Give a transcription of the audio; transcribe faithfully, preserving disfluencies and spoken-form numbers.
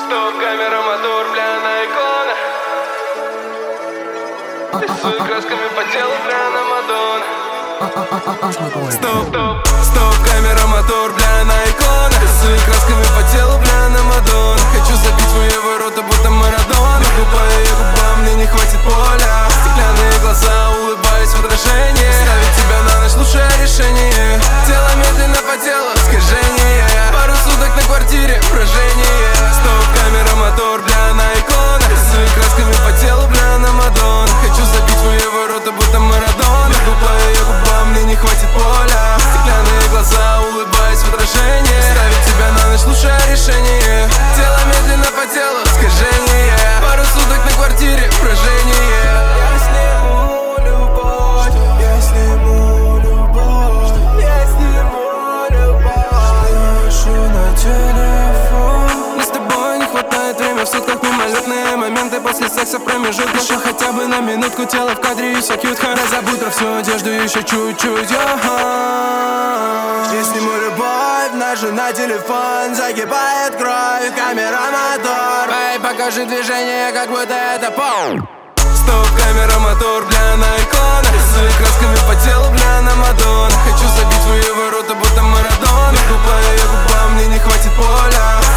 Стоп, камера, мотор, бля, на икона. Рисую красками по телу, бля, на Мадонна. Стоп, стоп, стоп, камера, мотор, бля, на икона. Рисую красками по телу, бля, на Мадонна. Хочу забить в ее ворота, будто Марадона. Губа ее губам, мне не хватит поля. Стеклянные глаза, улыбаюсь в отражении. Ставить тебя на ночь, лучшее решение. Тело медленно по телу, скольжение. Пару суток на квартире, брожение. Стоп, камера, мотор, бля, на икона. Рисую красками по телу, бля, на Мадонна. Хочу забить в ее ворота, будто Марадона. Губа ее губам, мне не хватит поля. Стеклянные глаза, улыбаюсь в отражении. Ставить тебя на ночь, лучшее решение. Тело медленно по телу, скольжение. Пару суток на квартире, брожение. Я сниму любовь, я сниму любовь, я сниму любовь. Пишу на телефон. Мы с тобой не хватает время в сутках, мимолетные моменты после секса в промежутках. Еще хотя бы на минутку, тело в кадре и все кьют. Хара, забудь про всю одежду еще чуть-чуть. Я сниму любовь, нашу на телефон. Загибает кровь, камера, мотор. Эй, покажи движение, как будто это пол. Стоп, камера, мотор, бля, на икона. Рисую красками по телу, бля, на Мадонна. Хочу забить в ее ворота, будто Марадона. Губа ее губам, мне не хватит поля.